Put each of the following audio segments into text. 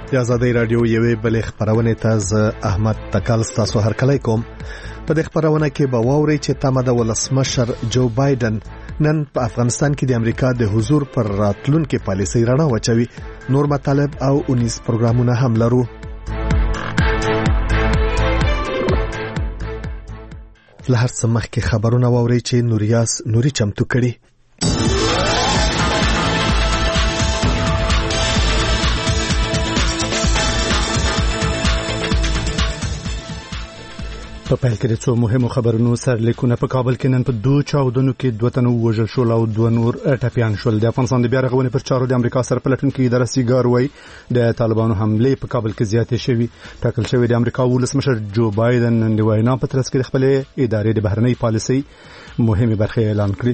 د آزادۍ رادیو یوې بلې خبرونه ته احمد تکال تاسو هرکلی کوم. په دې خبرونه کې به واورئ چې تمه د ولسمشر جو بایدن نن په افغانستان کې د امریکا د حضور پر راتلونکو پالیسۍ رڼا واچوي. نور مطالب او 19 پروګرامونه هم لرو. لهر څه مخکې خبرونه واورئ چې نوریاس نوري چمتو کړي. په پیل کې د څو مهمو خبرونو سرلیکونه. په کابل کې نن په 2 چاودنو کې 2 تنه وژل شول او 2 نور ټپیان شول. د افغانستان د بیا رغونې پر چارو د امریکا سره پلټونکو اداره سیګار وای د طالبانو حمله په کابل کې زیاتې شوې. ټاکل شوی د امریکا ولسمشر جو بایدن نن د وینا په ترڅ کې خپل ادارې د بهرنۍ پالیسۍ مهمه برخه اعلان کړې.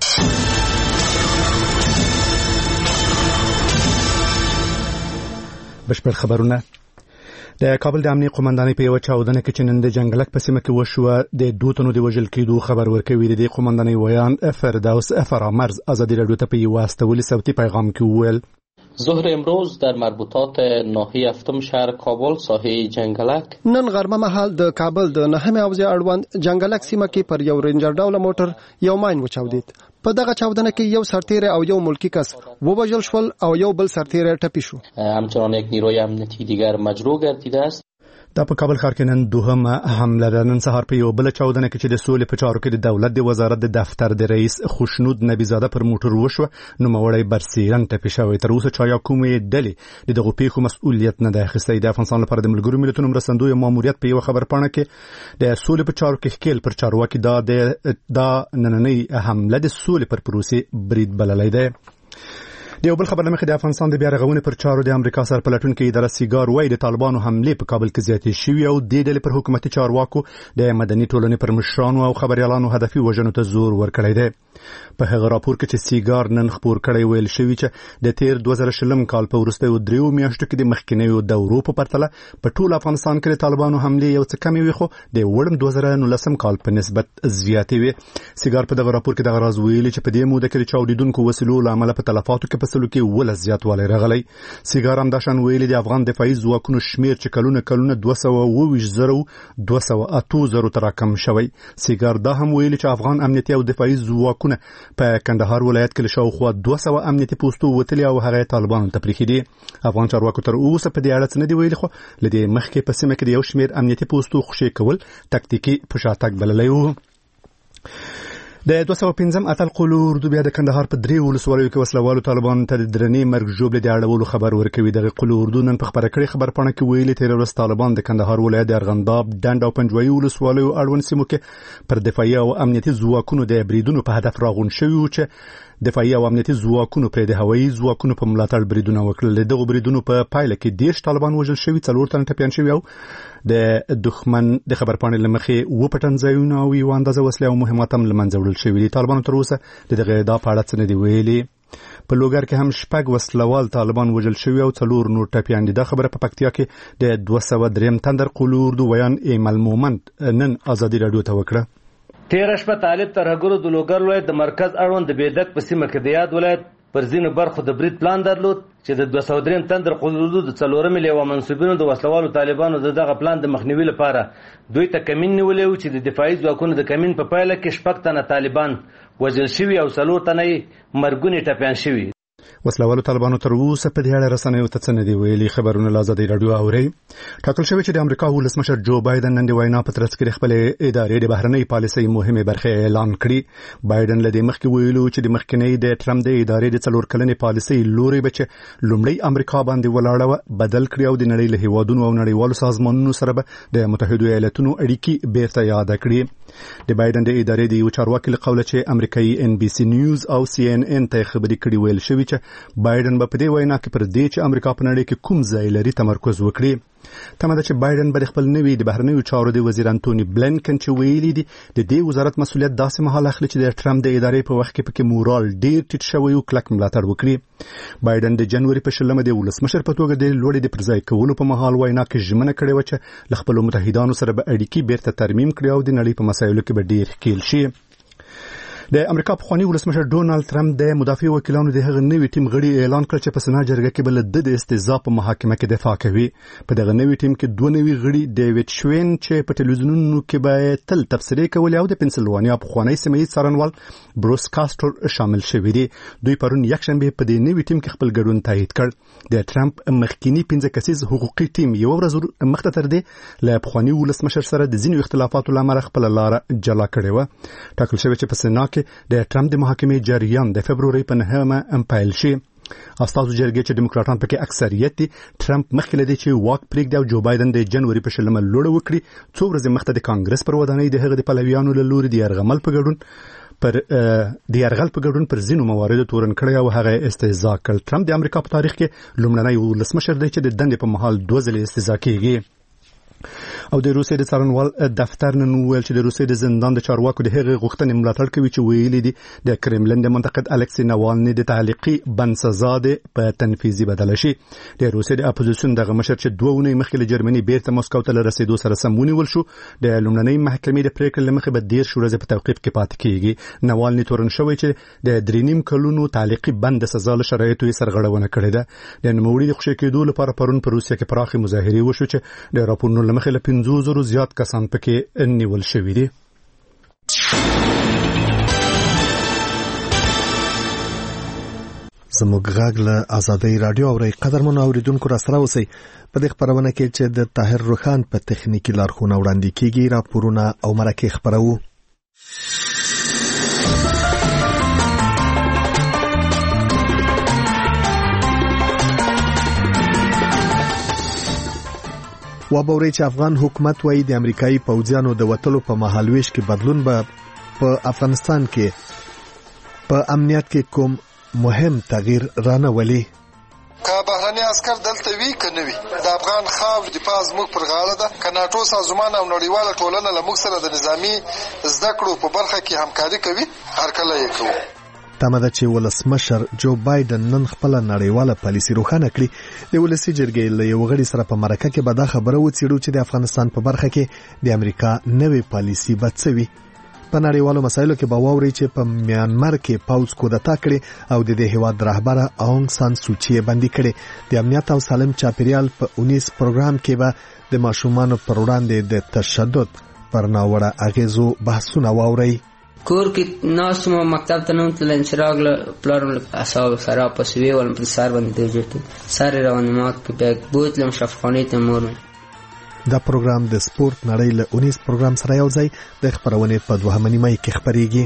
بشپړ خبرونه. د کابل د امنیت قومندانۍ په یو چاودنه کې چې نن د جنگلک په سیمه کې وشوه د 2 تنو د وژل کېدو خبر ورکوي. د قومندانۍ ویان فردوس فرامرز آزادی رادیو ته په یو واستولي صوتي پیغام کې وویل: ظهر امروز در مربوطات ناحیه هفتم شهر کابل ساحه جنگلک نن غرمه مهال د کابل د نهمه حوزه اړوند جنگلک سیمه کې پر یو رینجر ډول موټر یو ماین وچاودید. په دغه چاودنه کې یو سرتیره او یو ملکی کس ووژل شول او یو بل سرتیره ټپي شو. همچنان یک نیروی امنیتی دیگر مجروح گردیده است. دا په کابل ښار کې نن دوهمه حمله ده. نن سهار په یو بل چاودنه کې چې د سولې په چارو کې د دولت د وزارت د دفتر د رئیس خوشنود نبیزاده پر موټر وشو نو موري برسیرن ټپي شوی. تر اوسه چا کومې ډلې دغه پیښو مسؤلیت نه ده اخیستی. د افغانستان لپاره د ملګرو ملتونو مرستندوی ماموریت په یو خبر پاڼه کې د سولې په چارو کې خپل پر چارواکي دا نننۍ حمله د سولې پر پروسې برید بللی دی. د یو بل خبر لمخې د افغانستان د بیا رغونې پر چارو د امریکا سره پلټونکو اداره سیګار وای د طالبانو حمله په کابل کې زیاتې شوې او د ډلې پر حکومتي چارواکو د مدني ټولنې پر مشرانو او خبريالانو هدفي وژنو ته زور ورکړی دی. په هغه راپور کې چې سیګار نن خبر کړی ویل شوی چې د تیر 2020 کال په وروستیو 3 میاشتو کې د مخکینیو دورو په پرتله په ټول افغانستان کې د طالبانو حمله یو څه کمې وي خو د وړم 2019 کال په نسبت زیاتې وي. سیګار په دغه راپور کې دغه راز ویلي چې په دې موده کې د چاودیدونکو وسلو لامل په تلفاتو کې په سلو کې ول زیاتوالی راغلی. سیګار هم داشان ویلي د افغان دفاعي ځواکونو شمیر چې کلونه 220,000 تر رقم شوی. سیګار دا هم ویلي چې افغان امنیتي او دفاعي ځواکونه په کندهار ولایت کې شاوخوا 200 امنیتي پوسټو وتلي او هغه طالبانو ته پریښي دي. افغان چارواکو تر اوسه په دې اړه څه نه دی ویلي خو لدې مخکې په سیمه کې د یو شمیر امنیتي پوسټو خوشي کول تکتیکي پشاتک بللی وو. د 215 اتل قلو اردو بیا د کندهار په 3 ولسوالیو کې وسلوالو طالبان ته د درنې مرګ جوړ د اړولو خبر ورکوي. د قلو اردو نن په خبره کړي خبر پاڼه کې ویلي تیر ورځ طالبان د کندهار ولایت د ارغنداب ډنډ او پنجوایي ولسوالیو اړوند سیمو کې پر دفاعي او امنیتي ځواکونو د بریدونو په هدف راغون شوی و چې دفاعي او امنیتي ځواکونو پر د هوایي ځواکونو په ملاتړ بریدونه وکړل. دغه بریدونو په پایله کې 10 طالبان وژل شوي، 4 تن ټپیان شوي او د دښمن د خبر پاڼې لمخې و پټن ځایونه او یو اندازه وسلې او مهمات هم لمنځه وړل شوي دي. طالبانو تر اوسه دغه دا په اړه څه نه دی ویلي. په لوګر کې هم شپږ وسلوال طالبان وژل شوي او 4 نور ټپیان دي. دا خبره په پکتیا کې د 203 تندر قلو اردو ویان ایمل مومند نن آزادی رادیو ته وکړه. تیر شپه طالب ترهګرو د لوګر ولایت د مرکز اړوند د بیدک په سیمه کې د یاد ولایت پر ځینو برخو د برید پلان درلود چې د 203 تندر قلو د 4 لیوه منسوبینو د وسلوالو طالبانو دغه پلان د مخنیوي لپاره دوی ته کمین نیولې و چې د دفاعي ځواکونو د کمین په پایله کې 6 تنه طالبان وژل شوي او 4 تنه مرګونی ټپیان شوي. وسلوالو طالبانو تر اوسه په دې اړه رسنیو ته څه نه دی ویلي. خبرونه له آزادۍ رادیو اوري. ټاکل شوی چې د امریکا ولسمشر جو بایدن نن د وینا په ترڅ کې خپل ادارې د بهرنۍ پالیسۍ مهمه برخه اعلان کړي. بایدن له دې مخکې ویلو چې د مخکنی د ټرمپ د ادارې د 4 کلنې پالیسۍ لوري بچ لومړی امریکا باندې ولاړه بدل کړی او د نړۍ له هیوادونو او نړیوالو سازمانونو سره د متحده ایالاتونو اړیکې بیرته یاد کړي. د بایدن د ادارې د یو چارواکي له قوله چې امریکایي NBC نیوز او CNN ته خبري کړي ویل شوی چې بایدن په دې وینا کې پر دې چې امریکا په نړۍ کې کوم ځای لري تمرکز وکړي. تمه ده چې بایدن به خپل نوی د بهرنیو چارو د وزیر انټونی بلنکن چې ویلي دي د دې وزارت مسؤلیت داسې مهال اخلي چې د ټرمپ د ادارې په وخت کې پکې مورال ډیر ټیټ شوی او کلک ملاتړ وکړي. بایدن د جنوري په 16 د ولسمشر په توګه د لوړې د پرځای کولو په مهال وینا کې ژمنه کړې و چې له خپل متحدانو سره به اړیکې بیرته ترمیم کړي او د نړۍ په مسایلو کې به ډیر ښکیل شي. د امریکا پخوانی ولسمشر ډونالد ترامپ د مدافع وکیلانو د هغه نوي ټیم غړي اعلان کړ چې په سنا جرګه کې بل د استهزاء په محاکمه کې دفاع کوي. په دغه نوي ټیم کې دوه نوي غړي ډیوډ شوین چې په ټلویزیونونو کې به تل تبصرې کولې او د پنسلوانیا پخوانی سیمه ییز څارنوال بروس کاستر شامل شوی دي. دوی پرون یکشنبه په دې نوي ټیم کې خپل ګډون تایید کړ. د ترامپ مخکینی 15 کسیز حقوقي ټیم یو ورځ مخته تر دې له پخوانی ولسمشر سره د ځینو اختلافاتو لامل خپل لار جلا کړې و. ټاکل شوی چې په سنا کې د ټرمپ د محاکمې جریان د فبروري په 9 پیل شي. استازو جرګې چې دیموکراټان پکې اکثریت دي ټرمپ مخکې لدی چې واک پریږدي او جو بایدن د جنوري په شلمه لوړ وکړي. څو ورځې مخته د کانګرس پر ودانۍ د هغه د پلویانو له لوري د يرغمل په ګډون پر ځینو مواردو تورن کړی او هغه استهزاء کړ. ټرمپ د امریکا په تاریخ کې لومړنی ولسمشر دی چې د دندې په مهال 2 ځله استهزاء کیږي. او د روسیې د څارنوال دفتر نن ویل چې د روسیې د زندان د چارواکو د هغې غوښتنې ملاتړ کوي چې ویلي دي د کرملین د منتقد الکسی ناوالني د تعلیقي بند سزا په تنفیذي بدل شي. د روسیې د اپوزیسیون دغه مشر چې 2 ونې مخکې له جرمني بیرته مسکو ته رسیدو سره سم ونیول شو د لومړنۍ محکمې د پریکړې لمخې به 10 ورځې په توقیف کې پاتې کیږي. ناوالني تورن شوی چې د 3.5 کلونو تعلیقي بند سزا له شرایطو یې سرغړونه کړې ده. د نوموړي د خوشی کېدو لپاره پرون په روسیه کې پراخه مظاهرې وشو چې د راپورونو لمخې له 50,000 زیات کسان پکې نیول شوي دي. زموږ غږ له آزادۍ رادیو اوري. قدرمن اوریدونکو را سره اوسئ. په دې خبرونه کې چې د طاهر روخان په تخنیکی لارښوونه وړاندې کیږي راپورونه او مرکه خبرو. وبوري چې افغان حکومت وايي د امریکایي پوځیانو د وټلو په مهالويش کې بدلون به په افغانستان کې په امنیت کې کوم مهم تغییر رانه ولي. که بهرني عسكر دلته وی کنه وی د افغان خاور د پاز موږ پر غاړه ده. کناټو سازمان او نړیواله ټولنه له موږ سره د نظامی زده کړو په برخه کې همکاري کوي. هر کله یې کوو. تمه ده چې ولسمشر جو بایدن نن خپل نړیواله پالیسي روښانه کړي. د ولسی جرګې له یو غړي سره په مرکه کې به دا خبره وڅېړو چې د افغانستان په برخه کې د امریکا نوې پالیسي بدڅوي. په نړیوالو مسایلو کې به واوري چې په میانمار کې پاوځ کودتا کړي او د دې هیواد رهبره اونګ سان سوچي باندې کړي. د امنیت او سالم چاپیریال په 19 پروګرام کې به د ماشومانو پر وړاندې د تشدد پر ناوړه اغیزو بحثونه واوري. کور کې ناسمه مکتب ته نوم تلل چراغ پلار اصحاب سره پسوي ولم پر سر باندې دیجټ سره روانه ما کې بیگ بوتلم شفخانه ته مور. دا پروګرام د سپورت نړۍ له 19 پروګرام سره یو ځای د خبرونه په 2 نیمه کې خبريږي.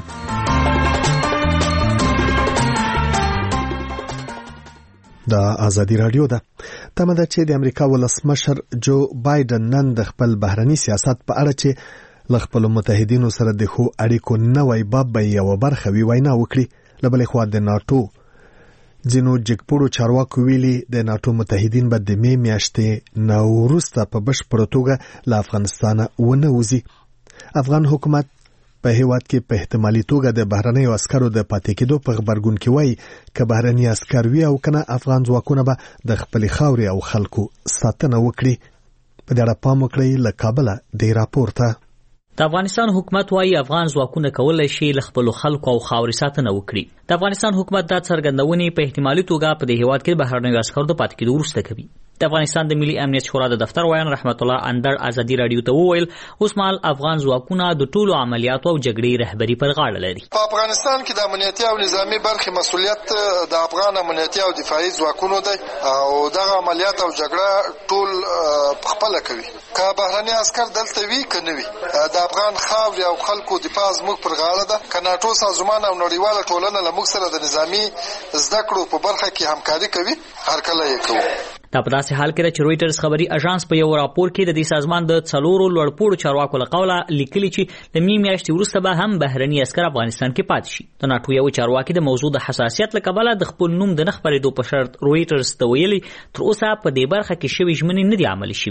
دا آزادی رادیو ده. تمه ده چې د امریکا ولسمشر جو بایدن نن د خپل بهرني سیاست په اړه چې لخپل متحدینو سره د خو اړیکو نوې باب به یو برخه وی وینا وکړي. لبل خو د ناتو ځینو جګپوړو چارواکو ویلي د ناتو متحدین به د می میاشتې نو وروسته په بشپړ توګه له افغانستان ونه وځي. افغان حکومت په هیواد کې په احتمالي توګه د بهرنۍ عسکرو د پاتې کېدو په خبرګون کې وایي چې بهرني عسکر وی او کنه افغان ځواکونه به د خپل خاوري او خلکو ساتنه وکړي. په دې اړه پام وکړئ. له کابل د راپورته. د افغانستان حکومت وايي افغان ځواکونه کولای شي له خپل خلکو او خاورې ساتنه وکړي. د افغانستان حکومت دا څرګندونې په احتمالي توګه په دې هیواد کې بهرنیو عسکرو د پاتې کېدو وروسته کوي. د افغانستان د ملي امنیت شورا د دفتر وایي رحمت الله اندر ازادي رادیو ته وویل اوس مال افغان ځواکونه د ټولو عملیاتو او جګړې رهبری پر غاړه لري. په افغانستان کې د امنیتي او نظامی برخې مسؤلیت د افغان امنیتي او دفاعي ځواکونو دی او دغه عملیات او جګړه ټول خپل کوي. که بهرني عسكر دلته وی کنه وی د افغان خاور او خلکو دفاع زموږ پر غاړه ده. کناټو سازمان او نړیواله ټولنه له موږ سره د نظامی زده کړو په برخه کې همکاري کوي. هر کله یې کوو. دا په داسې حال کې چې رويټرز خبري اژانس په یو راپور کې د دې سازمان د 4 لوړپوړو چارواکو له قوله لیکلي چې د میاشتې وروسته به هم بهرني عسكر افغانستان کې پاتې شي. د ناتو یو چارواکي د موضوع د حساسیت له کبله د خپل نوم د نخبرېدو په شرط رويټرز ته ویلي تر اوسه په دې برخه کې شوی ژمنې نه دي عملي شوي.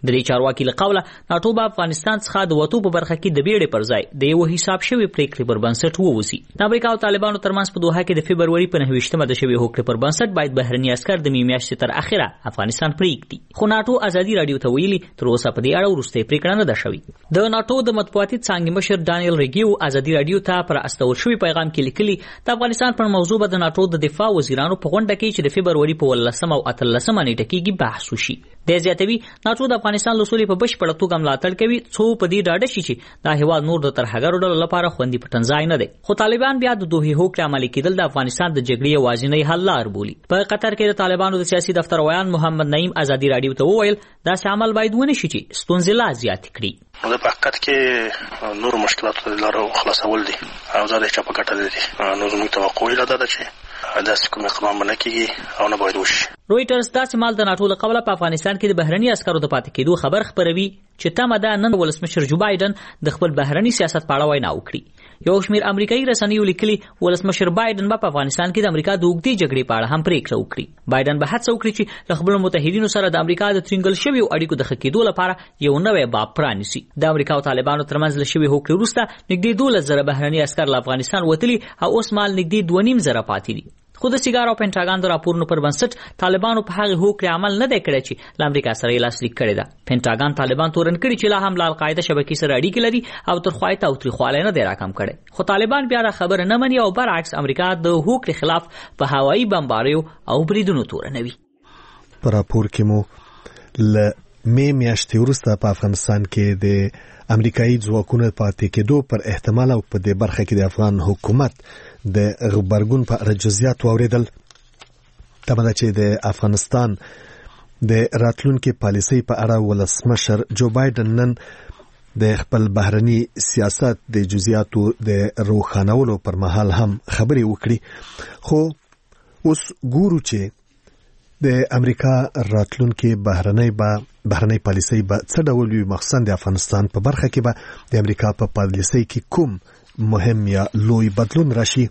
د دې چارواکي له قوله ناټو به افغانستان څخه د وټو په برخه کې د بیړې پر ځای د یو حساب شوی پریکړې پر بنسټ ووسی. د امریکا او طالبانو ترمنځ په دوحه کې د فبرवरी په 9مه د شوی هوکړې پر بنسټ باید بهرني عسكر د میاشتې تر اخره افغانستان پریږدي، خو ناټو ازادي رادیو ته ویلي تر اوسه په دې اړه وروستۍ پریکړه نه ده شوې. د ناټو د مطبوعاتي څانګې مشر ډانیل ریګیو ازادي رادیو ته پر استول شوی پیغام کې لیکلي د افغانستان پر موضوع به د ناټو د دفاع وزیرانو په غونډه کې چې د فبرवरी په 18 او 18 نیټه کې بحث وشي. د زیاتوي ناټو د افغانستان لسولې په بشپړه توګه ملاتړ کوي څو په دې ډاډه شي چې دا هیواد نور د ترهګرو ډلو لپاره خوندي پټنځای نه دی. خو طالبان بیا د دوه هوکړې عملي کېدل د افغانستان د جګړې یوازینی حل لار بولي. په قطر کې د طالبانو د سیاسي دفتر ویان محمد نعیم ازادي رادیو ته وویل دا عمل باید ونه شي چې ستونزې لا زیات کړي. نو په حقیقت کې نور مشکلاتو لاره خلاصول دي او زه د چا په ګټه دي. نو زموږ توقع یې ده چې داسې کوم اقدام نه کیږي او نه باید وشي. رويټرز داسې مال د ناټو له قبله په افغانستان کې د بهرني عسکرو د پاتې کېدو خبر خبروي چې تمه ده نن ولسمشر جو بایدن د خپل بهرني سیاست په اړه وینا وکړي. یو شمېر امریکایي رسنیو لیکلي ولسمشر بایدن به په افغانستان کې د امریکا د اوږدې جګړې په اړه هم پریکړه وکړي. بایدن به هڅه وکړي چې د خپل متحدینو سره د امریکا د ترنګل شویو اړیکو د ښه کېدو لپاره یو نوی باب پرانیسي. د امریکا او طالبانو ترمنځ له شوې هوکړې وروسته نږدې 12,000 بهرني عسکر له افغانستان وتلي او اوس مال نږدې 2.5 پاتې دي. خو د سیګار او پینټاګان د راپورونو پر بنسټ طالبانو په هغه هوکړې عمل نه دی کړی چې له امریکا سره یې لاسلیک کړی ده. پینټاګان طالبان تورن کړي چې لا هم له القاعده شبکې سره اړیکې لري او ترخوای تاوتریخوالی نه دی راکم کړی. خو طالبان بیا دا خبره نه مني او برعکس امریکا د هوکړې خلاف په هوایي بمباریو او بریدونو تورنوي. په راپور کې مو له مې میاشتې وروسته په افغانستان کې د امریکایي ځواکونو پاتې کېدو پر احتمال او په دې برخه کې د افغان حکومت د غبرګون په اړه جزئیات واوریدل. تمه ده چې د افغانستان د راتلونکي پالیسۍ په اړه ولسمشر جو بایدن نن د خپل بهرني سیاست د جزئیاتو د روښانولو پر مهال هم خبرې وکړي. خو اوس ګورو چې د امریکا راتلونکي بهرنۍ پالیسۍ به څه ډول وي، مخصوصا د افغانستان په برخه کې به د امریکا په پالیسۍ کې کوم مهم یا لوی بدلون راشي.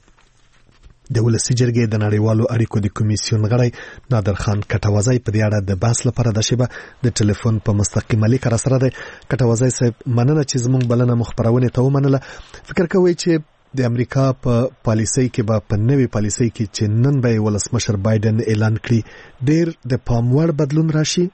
د ولسي جرګې د نړیوالو اړیکو د کمیسیون غړی نادر خان کټوازی په دې اړه د بحث لپاره د شیبه د ټلیفون په مستقیم لیک را سره دی. کټوازی صاحب مننه چې زموږ بلنه مخبرونه ته ومنله. فکر کوئ چې د امریکا په پالیسۍ کې به په نوې پالیسۍ کې چې نن به ولسمشر بایدن اعلان کړي ډېر د پام وړ بدلون راشي؟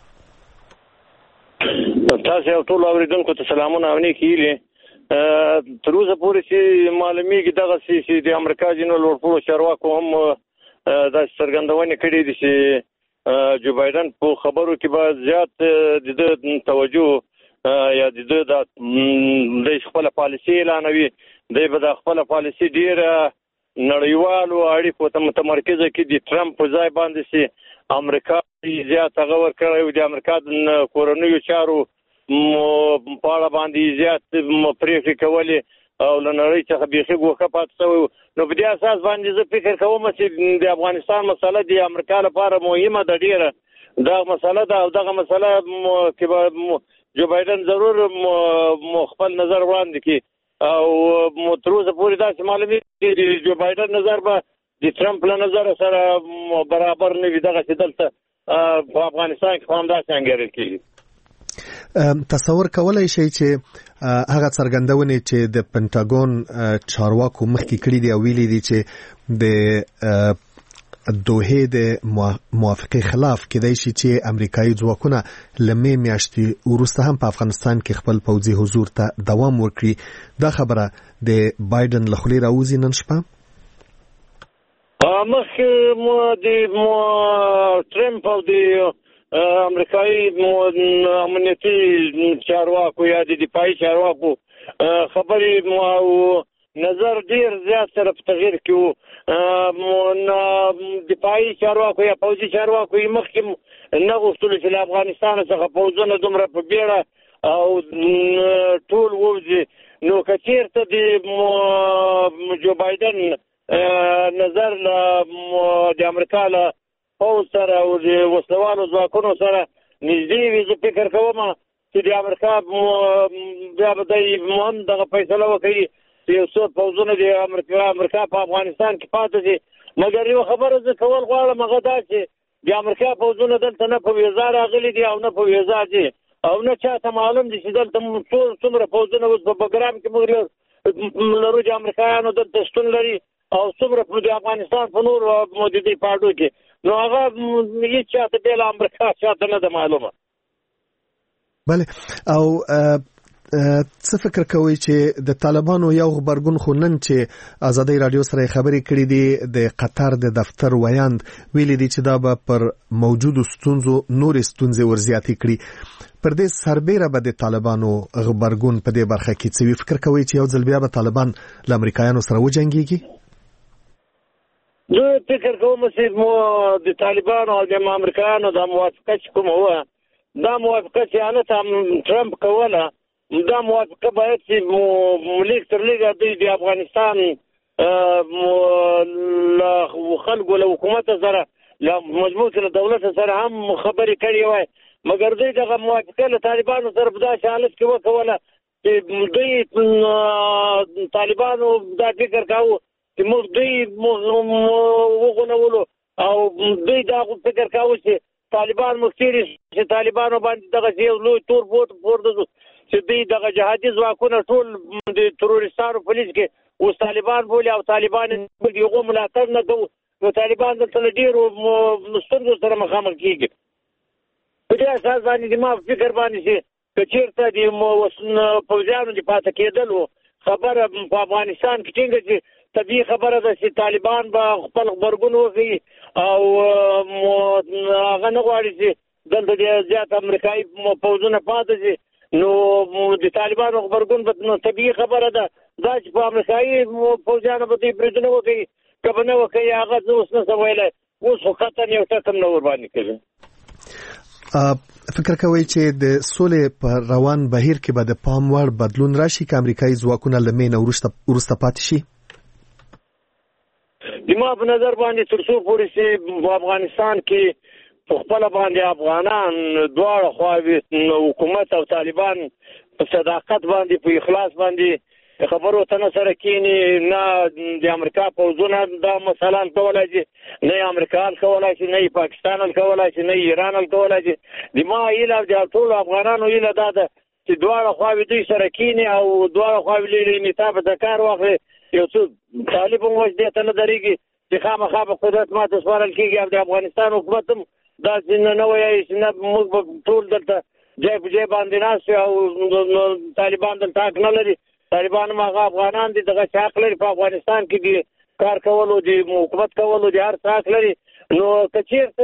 تاسو یو ټول اوریدونکو ته سلامونه او نیکی هیلې. تر اوسه پورې چې معلومیږي دغه چې د امریکا ځینو لوړپوړو چارواکو هم داسې څرګندونې کړې دي چې جو بایدن په خبرو کې به زیات د توجه یا د خپل پالیسي اعلانوي. دی به د خپل پالیسي ډیره نړیوالو اړیکو ته متمرکزه کړي. د ټرمپ په ځای باندې چې امریکا زیات هغه ورکړی د امریکا د کورنیو چارو په اړه باندې زیات پریکړې کولې او له نړۍ څخه بیخي ګوښه پاتې شوی. نو په دې اساس باندې زه فکر کوم چې د افغانستان مسله د امریکا لپاره مهمه ده ډیره. دغه مسله ده او دغه مسله کې به جو بایدن ضرور خپل نظر وړاندې کړي او تر اوسه پورې داسې معلومیږي چې جو بایدن نظر به د ټرمپ له نظر سره برابر نه وي. دغه چې دلته په افغانستان کې هم داسې انګېرل کېږي. تصور کولای شي چې هغه څرګندونې چې د پنټاګون چارواکو مخکې کړي دي او ویلي دي چې د دوحې د موافقې خلاف کېدای شي چې امریکایي ځواکونه له مې میاشتې وروسته هم په افغانستان کې خپل پوځي حضور ته دوام ورکړي. دا خبره د بایدن له خولې راوځي نن شپه؟ مخکې د ټرمپ او د امریکایي امنیتي چارواکو یا د دفاعي چارواکو خبرې او نظر ډیر زیات سره په تغییر کې وو. دفاعي چارواکو یا پوځي چارواکو یې مخکې نه غوښتل چې له افغانستان څخه پوځونه دومره په بیړه او ټول ووځي. نو که چېرته د جو بایدن نظر د امریکا له پوځ سره او د وسلوالو ځواکونو سره نږدې وي، زه فکر کوم چې د امریکا بیا به دی هم دغه فیصله وکړي چې یو څو پوځونه د امریکا په افغانستان کې پاتې شي. مګر یو خبره زه کول غواړم هغه دا چې د امریکا پوځونه دلته نه په ویزا راغلي دي او نه په ویزا دي او نه چاته معلوم دي چې دلته څومره پوځونه اوس په بګرام کې موږ لرو چې امریکایانو دلته شتون لري او څومره د افغانستان په نور موجودي پاړو کې نو هغه هیڅ چاته بل امریکا چاته نه ده معلومه. بله او څه فکر کوي چې د طالبانو یو خبرګون خو نن چې آزادۍ رادیو سره خبرې کړې دي د قطر د دفتر ویاند ویلي دي چې دا به پر موجودو ستونزو نور ستونزې ورزیاتې کړي. پر دې سربېره به د طالبانو خبرګون په دې برخه کې څه فکر کوي چې یو ځل بیا به طالبان له امریکایانو سره وجنګيږي؟ زه فکر کوم چې د طالبانو او د امریکایانو د موافقه کوم هو دا موافقه چې ټرمپ کوله دا موافقه باید چې لیک تر لیکه د افغانستان خلکو له حکومت سره له مجموعه له دولت سره هم خبرې کړې وای مګر دوی دغه موافقه له طالبانو سره په داسې حالت کې وکوله چې دوی طالبانو دا فکر کاوه چې موږ دوی وغولولو او دوی دا فکر کاوه چې طالبان مختیری چې طالبانو باندې دغه یو لوی تور پورته چې دوی دغه جهادي ځواکونه ټول د تروریستانو په لیست کې اوس طالبان بولي او طالبان یو ملاتړ نه کوي نو طالبان دلته ډیرو ستونزو سره مخامخ کیږي. په دې اساس باندې ما فکر باندې چې چیرته د پوځیانو د پاتې کېدلو خبره په افغانستان کې څنګه چې طبیعي خبره ده چې طالبان به خپل خبرګون وکړي او هغه نه غواړي چې دلته زیات امریکایي پوځونه پاتې شي نو د طالبانو خبرګون به طبیعي خبره ده دا چې په امریکایي پوځیانو به دوی بریدونه وکړي که به نه وکړي هغه زه اوس نشم ویلی اوس خو خطر یو ټکم نه ورباندې کوي. فکر کوي چې د سولې په روان بهیر کې به د پام وړ بدلون راشي که امریکایي ځواکونه له مینه وروسته پاتې شي؟ ما په نظر باندې تر څو پورې چې په افغانستان کې په خپل باندې افغانان دواړه خواوې حکومت او طالبان په صداقت باندې په اخلاص باندې خبرو ته سره کینی نه د امریکا پوځونه دا مسله حل کولای شي نه امریکا حل کولای شي نه پاکستان حل کولای شي نه ایران حل کولای شي د ما ایله د ټول افغانانو ایله دا ده چې دواړه خواوې دوی سره کینی او دواړه خواوې لري نتاب د کار واخلي یو څه طالب موږ دې ته نه درېږي چې خامخا به قدرت ماته سپارل کېږي او د افغانستان حکومت هم دا نه وایي چې نه موږ به ټول دلته ځای په ځای باندې ناست او طالبان دلته حق نه لري. طالبان هم هغه افغانان دي دغه حق لري په افغانستان کې دي کار کولو دي حکومت کولو دي هر څه حق لري. نو که چېرته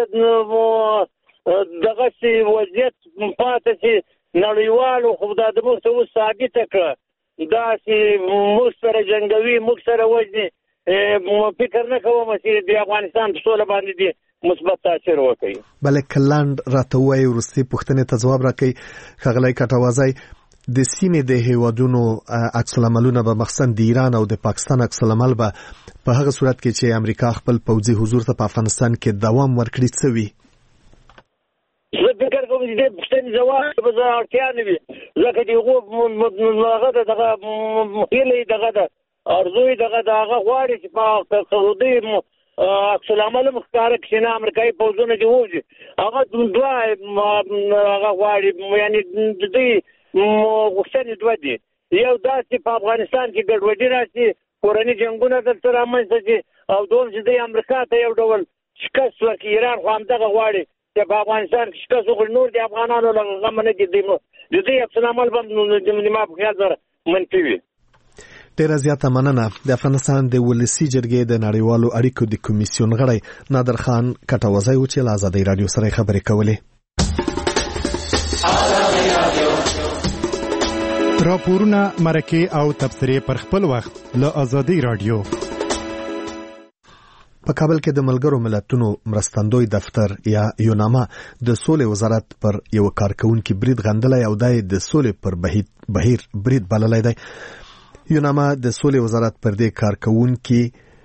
دغسې وضعیت پاتې شي نړیوالو خو دا د موږ ته اوس ثابته کړه داسې موږ سره جنګوي موږ سره وژني فکر نه کوم چې د افغانستان په سوله باندې دي مثبت تاثیر وکړي. بله کلاند راته وایي وروستۍ پوښتنې ته ځواب راکړئ ښاغلی کټوازی د سیمې د هیوادونو عکس العملونه به مخصوصا د ایران او د پاکستان عکس العمل به په هغه صورت کې چې امریکا خپل پوځي حضور ته په افغانستان کې دوام ورکړي څه وي؟ زه فکر کوم چې دې پوښتنې ځواب به زه اړتیا نه وي ځکه د هغو هغه دغه هیله یې دغه ده ارزو یې دغه د هغه غواړي چې په دوی عکس العمل هم ښکاره کړي نه امریکایي پوځونه چې ووځي هغه دوه هغه غواړي یعنې د دوی غوښتنې دوه دي یو دا چې په افغانستان کې ګډوډي راشي کورني جنګونه دلته رامنځته شي او دوم چې دوی امریکا ته یو ډول شکست ورکړي ایران خو همدغه غواړي چې په افغانستان کې شکست وکړي نور د افغانانو له غمه نه دي د دوی عکس العمل به ما په خیال سره منفي وي. ډیره زیاته مننه. د افغانستان د ولسی جرګې د نړیوالو اړیکو د کمیسیون غړی نادر خان کټوازی و چې له آزادۍ رادیو سره خبرې کولې. راپورونه مرکه او تبصرې پر خپل وخت له آزادۍ رادیو. په کابل کې د ملګرو ملتونو مرستندوی دفتر یا یوناما د سولې وزارت پر یو کارکونکو برید غندلای او د سولې پر بهیر برید بللای دی. یوناما د سولې وزارت پر دې کارکونکو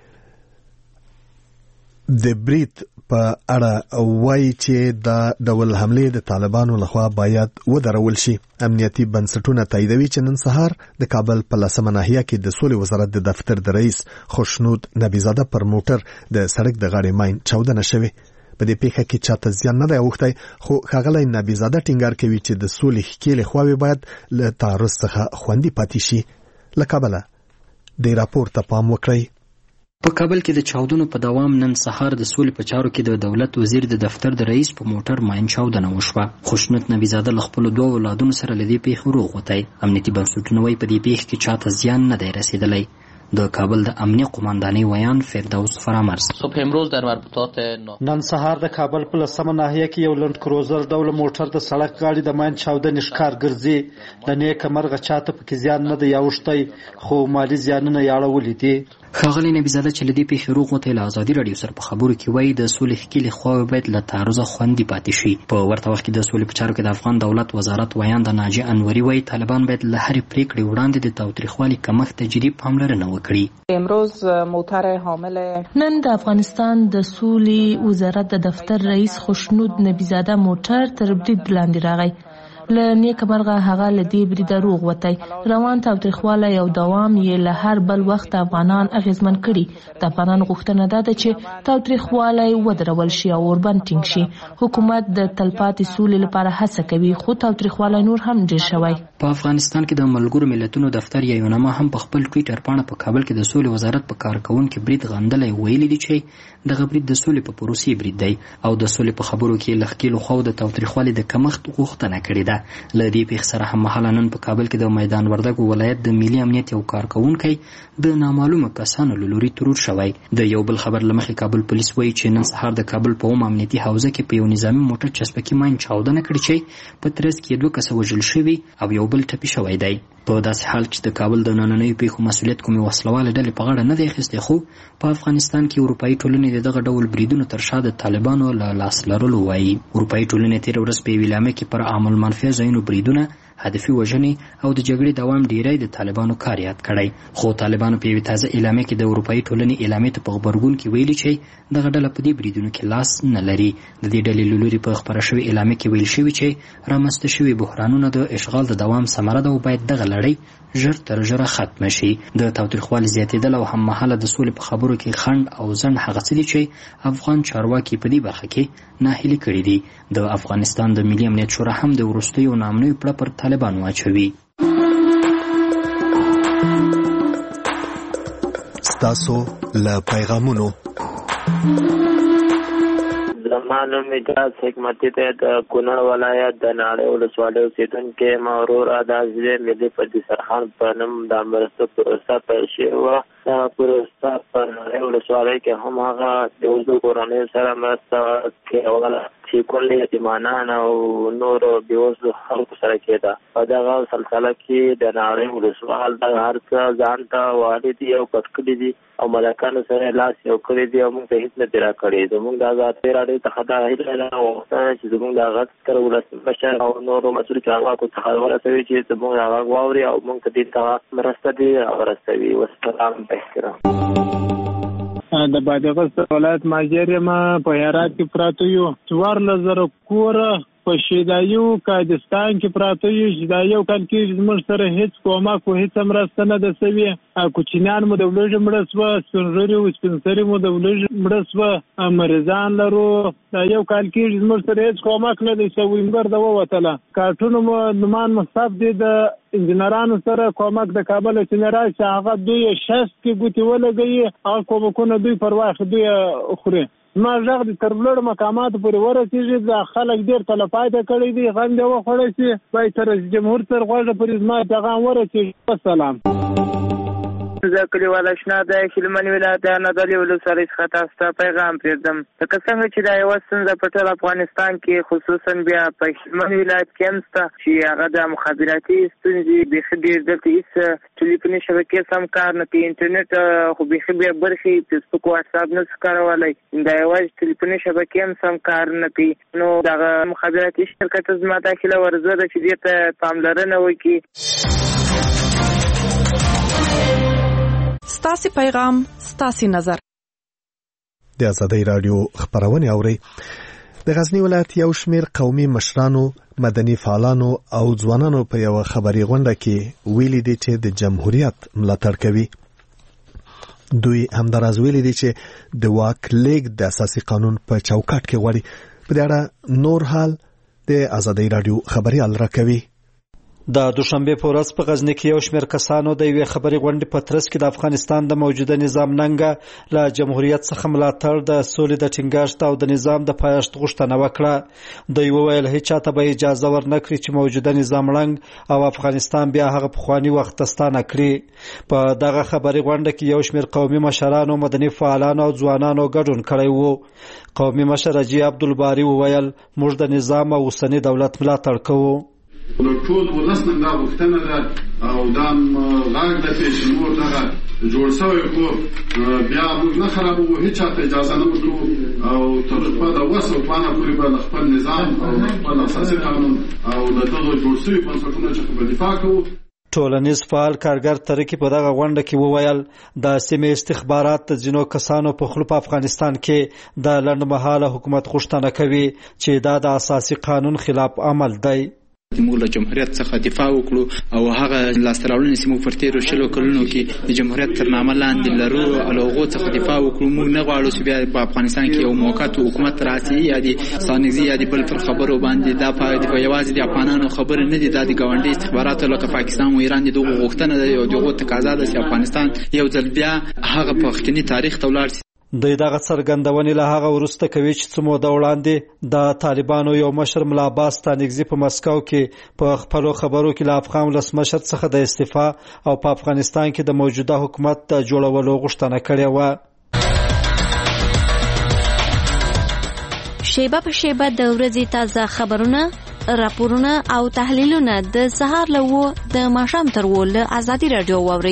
د برید په اړه وایي چې دا ډول حمله د طالبانو لخوا باید ودرول شي. امنیتي بنسټونه تاییدوي چې نن سهار د کابل په لسمه ناحیه کې د سولې وزارت د دفتر د رئیس خوشنود نبیزاده پر موټر د سړک د غاړې ماین چاودنه شوې. په دې پیښه کې چاته زیان نه دی اوښتی، خو ښاغلی نبیزاده ټینګار کوي چې د سولې ښکېلې خواوې باید له تعرض څخه خوندي پاتې شي. له کابله دې راپور ته پام وکړئ. په کابل کې د چاودنو په دوام نن سهار د سولې په چارو کې د دولت وزیر د دفتر د رئیس په موټر ماین چاودنه وشوه. خوشنود نبیزاده له خپلو 2 اولادونو سره له دې پیښې روغ وتی. امنیتي بنسټونه وایي په دې پیښه کې چاته زیان نه دی رسیدلی. د کابل د امنیه قماندانۍ ویان فردوس فرامرز. صبح امروز در مربوطات نن سهار د کابل په لسمه ناحیه کې یو لند کروزر ډول موټر د سړک غاړې د ماین چاودنې ښکار ګرځي. د نیکه مرغه چاته پکې زیان نه دی اوښتی، خو مالي زیانونه یې اړولي دي. ښاغلی نبیزاده چې له دې پیښې روغ وتی له ازادي راډیو سره په خبرو کې وایي د سولې ښکېلې خواوې باید له تعرضه خوندي پاتې شي. په ورته وخت کې د سولې په چارو کې د افغان دولت وزارت ویان د ناجي انوري وایي طالبان باید له هرې پرېکړې وړاندې د تاوتریخوالي کمښت ته جدي پاملرنه وکړي. نن د افغانستان د سولې وزارت د دفتر رئیس خوشنود نبیزاده موټر تر برید لاندې راغی. له نیکه مرغه هغه له دې بریده روغ وتی. روان تاوتریخوالی او دوام یې له هر بل وخت افغانان اغیزمن کړي. د افغانانو غوښتنه دا ده چې تاوتریخوالی ودرول شي او اوربند ټینګ شي. حکومت د تلپاتې سولې لپاره هڅه کوي، خو تاوتریخوالی نور هم ډیر شوی. په افغانستان کې د ملګرو ملتونو دفتر یا یونما هم په خپل ټویټر پاڼه په کابل کې د سولې وزارت په کارکونکو برید غندلی ویلي دي چې دغه برید د سولې په پروسې برید دی او د سولې په خبرو کې له ښکېلو خواو د تاوتریخوالي د کمښت غوښتنه کړې ده. له دې پیښې سره هممهاله نن په کابل کې د میدان وردګو ولایت د ملي امنیت یو کارکونکی د نامعلومه کسانو له لوري ترور شوی. د یو بل خبر له مخې کابل پولیس وایي چې نن سهار د کابل په اوم امنیتي حوزه کې په یو نظامي موټر چسپکي ماین چاودنه کړې چې په ترڅ کې 2 کسه وژل شوي او یو بل ټپي شوی دی. په داسې حال کې د کابل د نننیو پیښو مسؤلیت کومې وسلواله ډلې په غاړه نه دی اخیستی، خو په افغانستان کې اروپایي ټولنې دغه ډول بریدونو تر شا د طالبانو له لاس لرلو وایي. اروپایي ټولنې تېره ورځ په یوې اعلامیه کې پر عام المنفعه ځایونو بریدونه، هدفي وژنې او د جګړې دوام ډیری د طالبانو کار یاد کړی. خو طالبانو په یوې تازه اعلامیه کې د اروپایي ټولنې اعلامیې ته په غبرګون کې ویلي چې دغه ډله په دې بریدونو کې لاس نه لري. د دې ډلې له لوري په خپره شوې اعلامیه کې ویل شوي چې رامنځته شوي بحرانونه د اشغال د دوام ثمره ده او باید دغه لړۍ ژر تر ژره ختمه شي. د تاوتریخوالي زیاتېدل او هممهاله د سولې په خبرو کې خنډ او ځنډ هغه څه دي چې افغان چارواکي په دې برخه کې ناهیلي کړي دي. د افغانستان د ملي امنیت شورا هم د وروستیو نامنیو پړه پر طالبانو اچوي. ستاسو له پیغامونو زمان مجاز حکمتی ته د کونړ ولایت د ناړۍ ولسوالۍ اوسېدونکی مغرور ادازوی ملي په دسترخوان په نوم د مرستو پروسه پیل شوې وه. دا پروسه په ناړۍ ولسوالۍ کې هم هغه د اوږدو کورنیو سره مرسته کوله چې کل یتیمانان او نورو بېوزلو خلکو سره کېده. په دغه سلسله کې د ناړۍ ولسوال دغه هر څه ځان ته والي دي او پټ کړي دي او ملکانو سره لاس یو کړی دی او موږ ته هېڅ نه دي راکړی. زموږ د ازادۍ راډیو څخه دا هیله ده غوښتنه چې زموږ د غږ ستر ولسمشر او نورو مسؤلو چارواکو څخه ورسوي چې زموږ د غږ واوري او موږ ته دې ته مرسته دي ورسوي. والسلام باحترام. د بادغیس ولایت ماجر یم. په هرات کې پراته یو 14,000 کوره په شیدایو کاردستان کې پراته یو. شیدایو کال کې زموږ سره هیڅ کومک او هیڅ مرسته نه ده سوې. کوچنیان مو د ولوژې مړه سوه، سپینږیري او سپین سري مو د ولوژې مړه سوه، مریضان لرو. دا یو کال کې زموږ سره هیڅ کومک نه دی سوی. مګر د ووتله کارټونه مو نومان مصاب دي د انجنیرانو سره کومک د کابل چې راشي هغه دوی شست کې ګوتې ولګوي. هغه کومکونه دوی پر واخ دوی خوري. ما ژغ د تر لوړ مقاماتو پورې ورسېږي. دا خلک ډېر تلفایده کړی دي. غم دې وخوړی شي باید تر جمهور تر غوږه پورې زما پیغام ورسېږي. والسلام. زه کلیوال اشنا د هلمند ولایت د نادعلي ولسوالۍ څخه تاسو ته پیغام پرېږدم. لکه څنګه چې دا یوه ستونزه په ټول افغانستان کې خصوصا بیا په هلمند ولایت کې هم شته چې هغه د مخابراتي ستونزې بیخي ډېر دلته هېڅ ټلیفوني شبکې سم کار نه کوي. انټرنېټ خو بیخي بیا برخې فیسبوک واټساپ نه شو کارولی. دا یوازې ټلیفوني شبکې هم سم کار نه کوي. نو دغه مخابراتي شرکت زما دا هیله ورزه ده چې دې ته پاملرنه وکړي. ستاسې پیغام ستاسې نظر. د ازادۍ راډیو خبرونه اوري. د غزنی ولایت یو شمیر قومي مشرانو، مدني فعالانو او ځوانانو په یو خبري غونډه کې ویلي دي چې د جمهوریت ملاتړ کوي. دوی همداراز ویلي دي چې د واک لیږد د اساسي قانون په چوکاټ کې غواړي. په دې اړه نور حال د ازادۍ راډیو خبريال راکوي. د دوشنبه په ورځ په غزنی کې یو شمېر کسانو د یوې خبري غونډې په ترڅ کې د افغانستان د موجوده نظام ننګه له جمهوریت څخه ملاتړ د سولې د ټینګښت او د نظام د پایښت غوښتنه وکړه. دوی وویل هیڅ چاته به اجازه ورنکړي چې موجوده نظام ړنګ او افغانستان بیا هغه پخواني وخت ستانه کړي. په دغه خبري غونډه کې یو شمېر قومي مشرانو، مدني فعالانو او ځوانانو ګډون کړی وو. قومي مشر حاجي عبدالباري وویل موږ د نظام او اوسني دولت ملاتړ کوو. د ټول ولس نه دا غوښتنه ده او دا غږ ده چې نور دغه جوړ شوی خو بیا موږ نه خرابوو، هیڅ چاته اجازه نه ورکوو او تر خپله وس او توانه پورې به د خپل نظام او خپل اساسي قانون او د دغو جوړ شوي بنسټونو څخه به دفاع کوو. ټولنیز فعال کارګر ترکي په دغه غونډه کې وویل د سیمې استخبارات د ځینو کسانو په خلو په افغانستان کې د لنډمهاله حکومت غوښتنه کوي چې دا د اساسي قانون خلاف عمل دی. موږ له جمهوریت څخه دفاع وکړو او هغه لاسته راوړنې چې موږ پر تېرو 20 کلونو کې د جمهوریت تر نامه لاندې لرو او له هغو څخه دفاع وکړو. موږ نه غواړو چې بیا په افغانستان کې یو موقت حکومت راسي یا د ستانکزي یا د بل پر خبرو باندې دا په یوازې د افغانانو خبره نه دي، دا د ګاونډي استخباراتو لکه پاکستان او ایران دغه غوښتنه ده او دغه تقاضا ده چې افغانستان یو ځل بیا هغه پښتني تاریخ ته ولاړ شي. دوی دغه څرګندونې له هغه وروسته کوي چې څه موده وړاندې د طالبانو یو مشر ملا عباس ستانکزي په مسکو کې په خپلو خبرو کې له افغان ولسمشر څخه د استعفا او په افغانستان کې د موجوده حکومت د جوړولو غوښتنه کړې وه. شیبه په شیبه د ورځې تازه خبرونه، راپورونه او تحلیلونه د سهار له 9 د ماښام تر 10 له ازادي راډیو واورئ.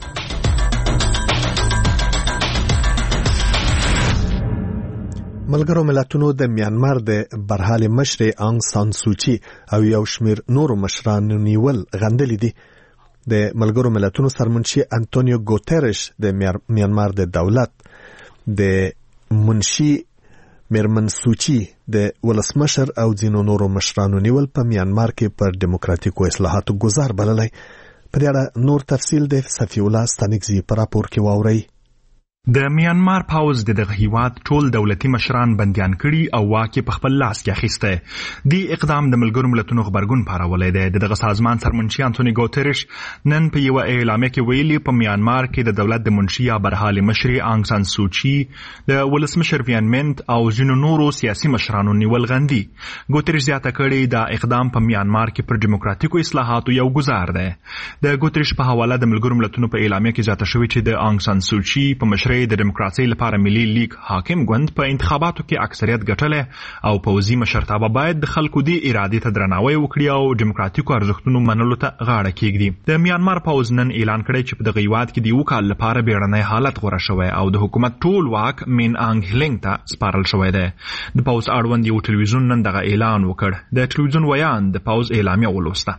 ملګرو ملتونو د میانمار د برحال مشر آنګ سان سوچي او یو شمیر نورو مشرانو نیول غندلې دي. د ملګرو ملتونو سرمنشي انټونیو ګوتيرش د میانمار د دولت د منشي میرمن سوچي د ولسمشر او ځینو نورو مشرانو نیول په میانمار کې پر دیموکراتیکو اصلاحاتو گزار بللی. په دې اړه نور تفصیل د صفی الله ستانکزي په راپور کې واورئ. د میانمار پاوز دغه هیواد ټول دولتي مشران بندیان کړي او واک په خپل لاس کې اخیسته. دی اقدام د ملګرو ملتونو خبرګون پارولې ده. دغه سازمان سرمنشي انټونی ګوتيرش نن په یو اعلامیه کې ویلي په میانمار کې د دولت د منشي یا برحال مشر آنګ سان سوچي د ولسمشر وین منت او ځینو نورو سیاسي مشرانو نیول غندي. ګوتيرش زیاته کړي دا اقدام په میانمار کې پر دیموکراتیکو اصلاحاتو یو گزار ده. د ګوتيرش په حواله د ملګرو ملتونو په اعلامیه کې زیاته شوی چې د آنګ سان سوچي په مشر د دیموکراسي لپاره ملي لیگ حاکم ګوند په انتخاباتو کې اکثریت ګټلې او پوځي مشرتابه باید د خلکو د ارادې ته درناوی وکړي او دیموکراتیکو ارزښتونو منلو ته غاړه کېږدي. د میانمار پوځ نن اعلان کړی چې په دغه هیواد کې د یو کال لپاره بیړنی حالت غوړه شوی او د حکومت ټول واک مین آنګ هلینګ ته سپارل شوی دی. د پوځ اړوند یو ټلویزیون نن دغه اعلان وکړ. د ټلویزیون ویان د پوځ اعلامیه ولوسته.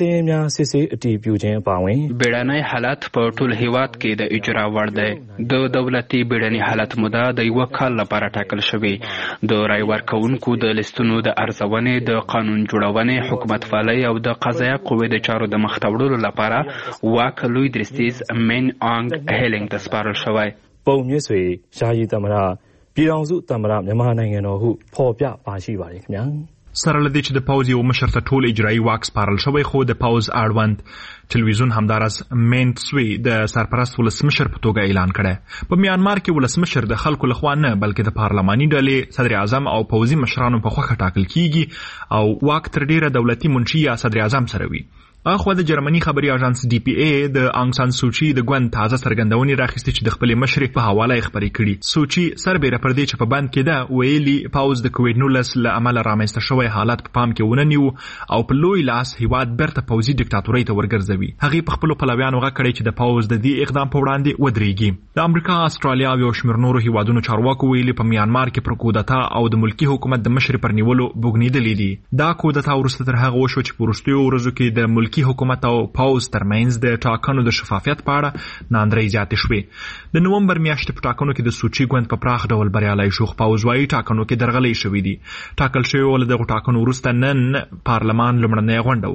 بیړنی حالت په ټول هیواد کې د اجرا وړ دی. د دولتي بیړنی حالت موده د یو کال لپاره ټاکل شوی. د رای ورکوونکو د لیستونو د ارزونې، د قانون جوړونې، حکومت فعالۍ او د قضایه قوې د چارو د مخ ته وړلو لپاره واک لوی درستیز مین آنګ هیلینګ ته سپارل شوی. ပုံမြင့်ဆွေယာယီသမ္မတပြည်ထောင်စုသမ္မတမြန်မာနိုင်ငံတော်ဟုဖော်ပြပါရှိပါတယ်ခင်ဗျာ سره لدی چې د پوز یو مشر ته ټول اجرایی واک سپارل شوی خو د پوز اړوند ټلویزیون همدارس مینت سوی د سرپرست ولسمشر په توګه اعلان کړی. په میانمار کې ولسمشر د خلکو لخوا نه بلکې د پارلماني ډلې صدر اعظم او پوزي مشرانو په خوښه ټاکل کیږي او واک تر ډیره دولتي منشي یا صدر اعظم سره وي. اخو د جرمني خبري اژانس ډي پی ای د آنګ سان سوچي د ګوند تازه څرګندونې راخستې چې د خپل مشر په حواله خبري کړي. سوچي سربېره پر دې چې په بند کې ده ویلي پاوز د کووډ 19 له امله رامنځته شوی حالت په پام کې وننیو او په لوی لاس هیواد برته پوزي ډیکټاتوري ته ورګرځوي. هغه په خپل پلویانو غږ کړی چې د پاوز د دې اقدام په وړاندې ودرېږي. د امریکا، استرالیا او شمیر نورو هیوادونو چارواکو ویلي په میانمار کې پر کودتا او د ملکی حکومت د مشر پر نیولو بوګنیدلې دي. دا کودتا ورسته تر هغه وشو چې په وروستیو ورځو کې د ملکی حکومت او پاوز ترمنځ د ټاکنو د شفافیت په اړه ناندرۍ زیاتې شوې. د نومبر میاشتې په ټاکنو کې د سوچي ګوند په پراخ ډول بریالی شو. پاوز وايي ټاکنو کې درغلۍ شوې دي. ټاکل شوی ول دغه ټاکنو وروسته نن پارلمان لومړنۍ غونډه وکړي.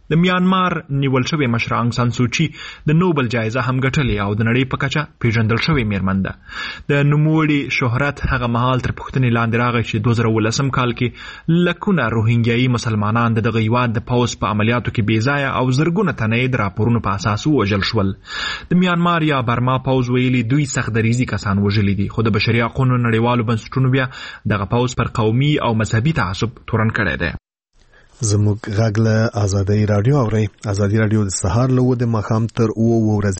د میانمار نیول شوی مشر انګ سان سوچي د نوبل جایزه هم ګټلې او د نړۍ په کچه پیژندل شوی میرمن ده. د نوموړي شهرت هغه مهال تر پوښتنې لاندې راغی چې 2018 کال کې لکونه روهینګیایي مسلمانان د دغه هیواد د پوځ په عملیاتو کې بېځایه او زرګونه تنه د راپورونو په اساس ووژل شول. د میانمار یا برما پوځ ویلي دوی سخت دریزي کسان وژلي دي، خو د بشري حقوقو نړیوالو بنسټونو بیا دغه پوځ پر قومي او مذهبي تعصب تورن کړی دی. زموږ غږ له ازادي رادیو اوري. ازادي رادیو د سهار له 9 د ماښام تر 2 ورځې